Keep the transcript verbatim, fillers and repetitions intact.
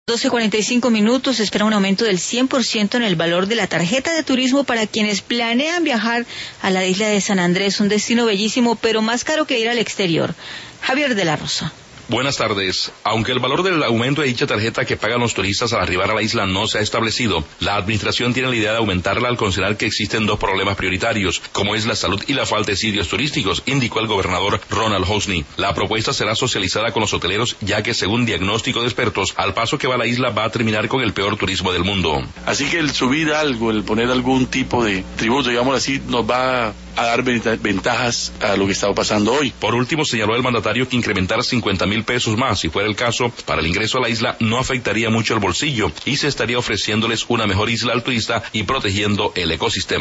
doce cuarenta y cinco minutos, se espera un aumento del cien por ciento en el valor de la tarjeta de turismo para quienes planean viajar a la isla de San Andrés, un destino bellísimo, pero más caro que ir al exterior. Javier de la Rosa. Buenas tardes. Aunque el valor del aumento de dicha tarjeta que pagan los turistas al arribar a la isla no se ha establecido, la administración tiene la idea de aumentarla al considerar que existen dos problemas prioritarios, como es la salud y la falta de sitios turísticos, indicó el gobernador Ronald Hosni. La propuesta será socializada con los hoteleros, ya que según diagnóstico de expertos, al paso que va la isla va a terminar con el peor turismo del mundo. Así que el subir algo, el poner algún tipo de tributo, digamos así, nos va a dar ventajas a lo que está pasando hoy. Por último, señaló el mandatario que incrementar cincuenta mil pesos más, si fuera el caso, para el ingreso a la isla no afectaría mucho el bolsillo y se estaría ofreciéndoles una mejor isla al turista y protegiendo el ecosistema.